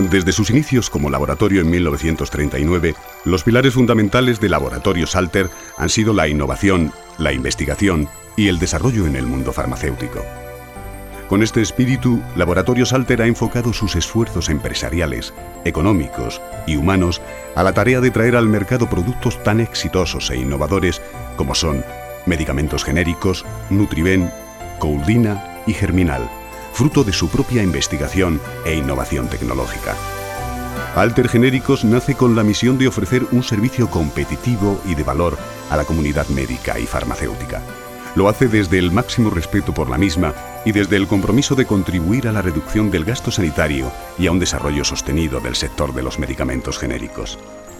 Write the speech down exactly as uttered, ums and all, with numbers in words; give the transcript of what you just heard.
Desde sus inicios como laboratorio en mil novecientos treinta y nueve, los pilares fundamentales de Laboratorios Alter han sido la innovación, la investigación y el desarrollo en el mundo farmacéutico. Con este espíritu, Laboratorios Alter ha enfocado sus esfuerzos empresariales, económicos y humanos a la tarea de traer al mercado productos tan exitosos e innovadores como son medicamentos genéricos, Nutriben, Couldina y Germinal, fruto de su propia investigación e innovación tecnológica. Alter Genéricos nace con la misión de ofrecer un servicio competitivo y de valor a la comunidad médica y farmacéutica. Lo hace desde el máximo respeto por la misma y desde el compromiso de contribuir a la reducción del gasto sanitario y a un desarrollo sostenido del sector de los medicamentos genéricos.